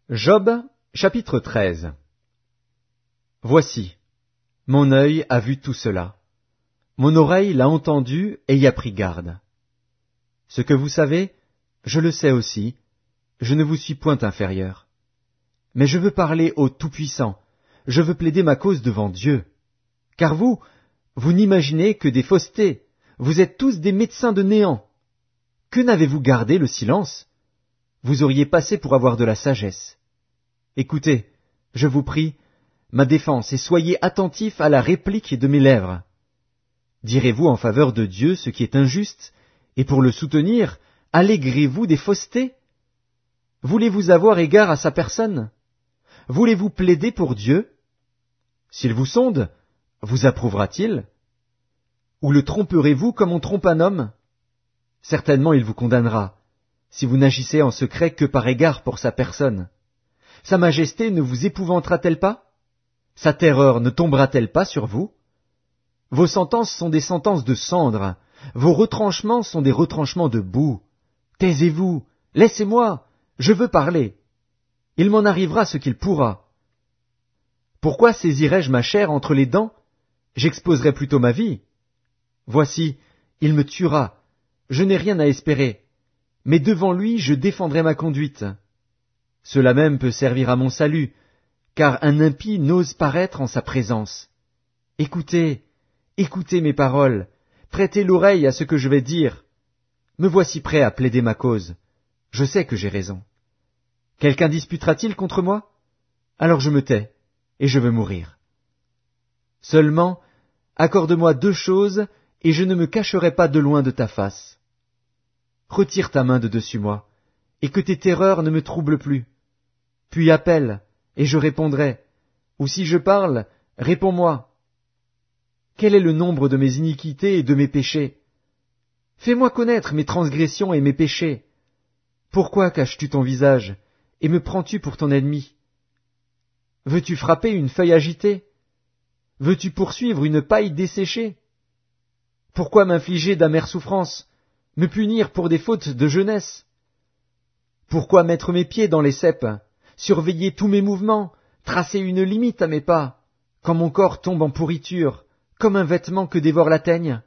Job, chapitre 13. Voici, mon œil a vu tout cela. Mon oreille l'a entendu et y a pris garde. Ce que vous savez, je le sais aussi, je ne vous suis point inférieur. Mais je veux parler au Tout-Puissant, je veux plaider ma cause devant Dieu. Car vous n'imaginez que des faussetés, vous êtes tous des médecins de néant. Que n'avez-vous gardé le silence? Vous auriez passé pour avoir de la sagesse. Écoutez, je vous prie, ma défense, et soyez attentifs à la réplique de mes lèvres. Direz-vous en faveur de Dieu ce qui est injuste, et pour le soutenir, allégrez-vous des faussetés? Voulez-vous avoir égard à sa personne? Voulez-vous plaider pour Dieu? S'il vous sonde, vous approuvera-t-il? Ou le tromperez-vous comme on trompe un homme? Certainement il vous condamnera, si vous n'agissez en secret que par égard pour sa personne. Sa majesté ne vous épouvantera-t-elle pas? Sa terreur ne tombera-t-elle pas sur vous? Vos sentences sont des sentences de cendre, vos retranchements sont des retranchements de boue. Taisez-vous, laissez-moi, je veux parler. Il m'en arrivera ce qu'il pourra. Pourquoi saisirais-je ma chair entre les dents? J'exposerai plutôt ma vie. Voici, il me tuera, je n'ai rien à espérer, mais devant lui je défendrai ma conduite. Cela même peut servir à mon salut, car un impie n'ose paraître en sa présence. Écoutez, écoutez mes paroles, prêtez l'oreille à ce que je vais dire. Me voici prêt à plaider ma cause. Je sais que j'ai raison. Quelqu'un disputera-t-il contre moi? Alors je me tais, et je veux mourir. Seulement, accorde-moi 2 choses, et je ne me cacherai pas de loin de ta face. Retire ta main de dessus moi, et que tes terreurs ne me troublent plus. Puis appelle, et je répondrai, ou si je parle, réponds-moi. Quel est le nombre de mes iniquités et de mes péchés? Fais-moi connaître mes transgressions et mes péchés. Pourquoi caches-tu ton visage, et me prends-tu pour ton ennemi? Veux-tu frapper une feuille agitée? Veux-tu poursuivre une paille desséchée? Pourquoi m'infliger d'amères souffrances, me punir pour des fautes de jeunesse? Pourquoi mettre mes pieds dans les ceps, surveiller tous mes mouvements, tracer une limite à mes pas, quand mon corps tombe en pourriture, comme un vêtement que dévore la teigne?